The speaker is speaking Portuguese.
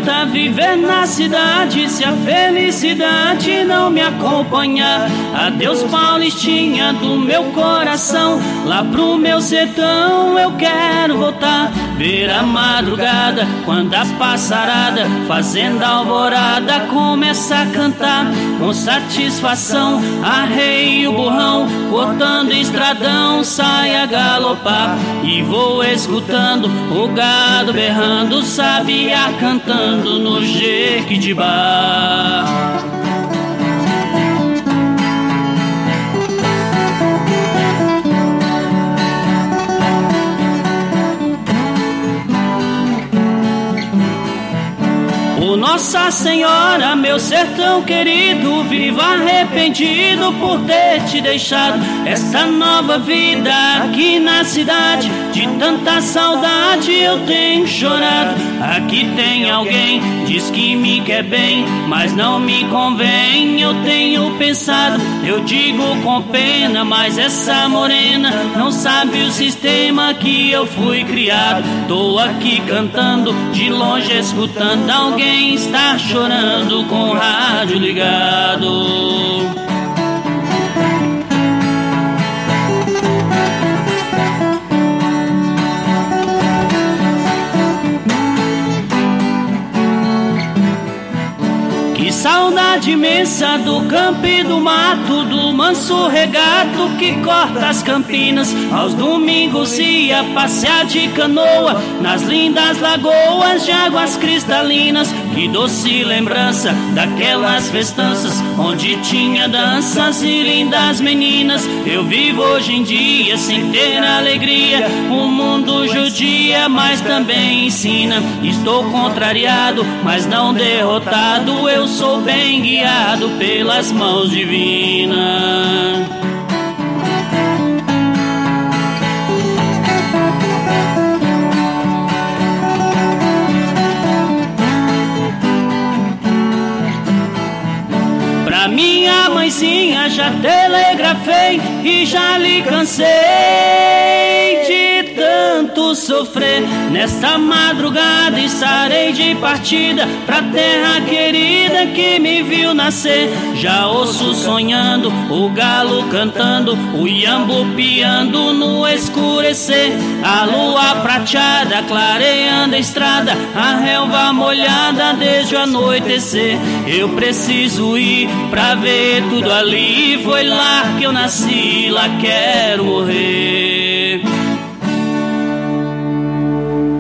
adianta viver na cidade se a felicidade não me acompanhar. Adeus Paulistinha do meu coração, lá pro meu sertão eu quero voltar. Ver a madrugada quando a passarada fazendo alvorada começa a cantar. Com satisfação arreio o burrão, cortando estradão sai a galopar. E vou escutando o gado berrando, sabiá cantando no Jequitibá. Oh, Nossa Senhora, meu sertão querido, vivo arrependido por ter te deixado. Essa nova vida aqui na cidade, de tanta saudade eu tenho chorado. Aqui tem alguém, diz que me quer bem, mas não me convém, eu tenho pensado. Eu digo com pena, mas essa morena não sabe o sistema que eu fui criado. Tô aqui cantando, de longe escutando, alguém está chorando com o rádio ligado. Que saudade imensa do campo e do mato, do manso regato que corta as campinas. Aos domingos ia passear de canoa nas lindas lagoas de águas cristalinas. Que doce lembrança daquelas festanças onde tinha danças e lindas meninas. Eu vivo hoje em dia sem ter alegria, o mundo judia, mas também ensina. Estou contrariado, mas não derrotado, eu sou bem guiado pelas mãos divinas. Pra minha mãezinha já telegrafei e já lhe cansei de tanto sofrer. Nesta madrugada estarei de partida pra terra querida que me viu nascer. Já ouço sonhando, o galo cantando, o iambu piando no escurecer. A lua prateada clareando a estrada, a relva molhada desde o anoitecer. Eu preciso ir pra ver tudo ali, foi lá que eu nasci, lá quero morrer.